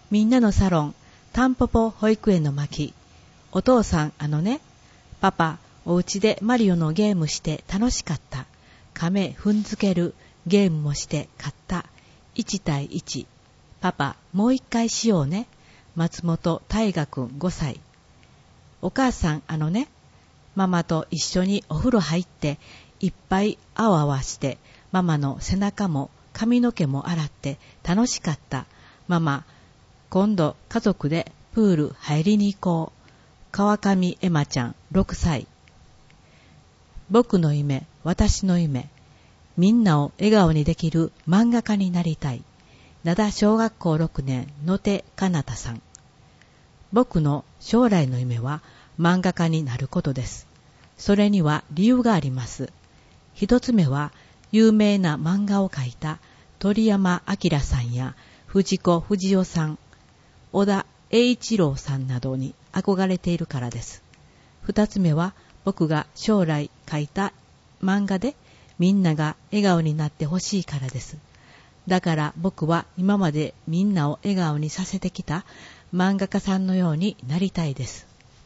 みんなのサロン、タンポポ保育園の巻。お父さん、パパ、お家でマリオのゲームして楽しかった。亀踏んづけるゲームもして買った。1対1。パパ、もう一回しようね。松本大河くん5歳。お母さん、ママと一緒にお風呂入って、いっぱいあわあわして、ママの背中も髪の毛も洗って楽しかった。ママ、今度家族でプール入りに行こう。川上エマちゃん6歳。僕の夢、私の夢。みんなを笑顔にできる漫画家になりたい。灘小学校6年野手かなたさん。僕の将来の夢は漫画家になることです。それには理由があります。一つ目は有名な漫画を描いた鳥山明さんや藤子不二雄さん、小田栄一郎さんなどに憧れているからです。二つ目は僕が将来描いた漫画でみんなが笑顔になってほしいからです。だから僕は今までみんなを笑顔にさせてきた漫画家さんのようになりたいです。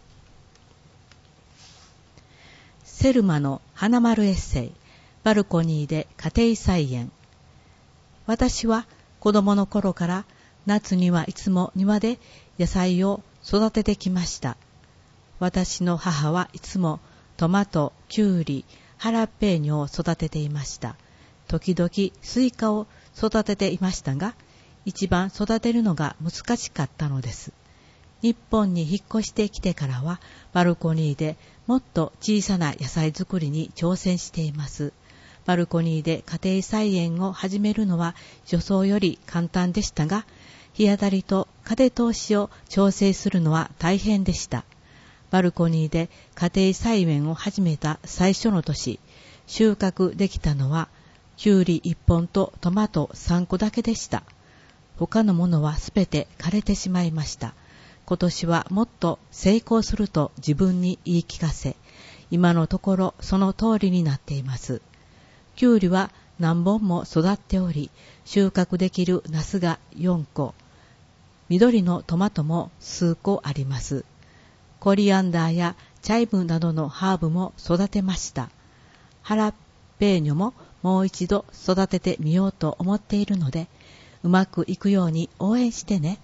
セルマの花丸エッセイ、バルコニーで家庭菜園。私は子供の頃から夏にはいつも庭で野菜を育ててきました。私の母はいつもトマト、キュウリ、ハラペーニョを育てていました。時々スイカを育てていましたが、一番育てるのが難しかったのです。日本に引っ越してきてからはバルコニーでもっと小さな野菜作りに挑戦しています。バルコニーで家庭菜園を始めるのは予想より簡単でしたが、日当たりと風通しを調整するのは大変でした。バルコニーで家庭菜園を始めた最初の年、収穫できたのはキュウリ1本とトマト3個だけでした。他のものはすべて枯れてしまいました。今年はもっと成功すると自分に言い聞かせ、今のところその通りになっています。キュウリは何本も育っており、収穫できるナスが4個、緑のトマトも数個あります。コリアンダーやチャイブなどのハーブも育てました。ハラペーニョももう一度育ててみようと思っているので、うまくいくように応援してね。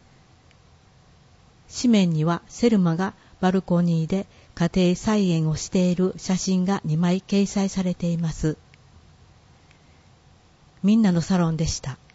紙面にはセルマがバルコニーで家庭菜園をしている写真が2枚掲載されています。みんなのサロンでした。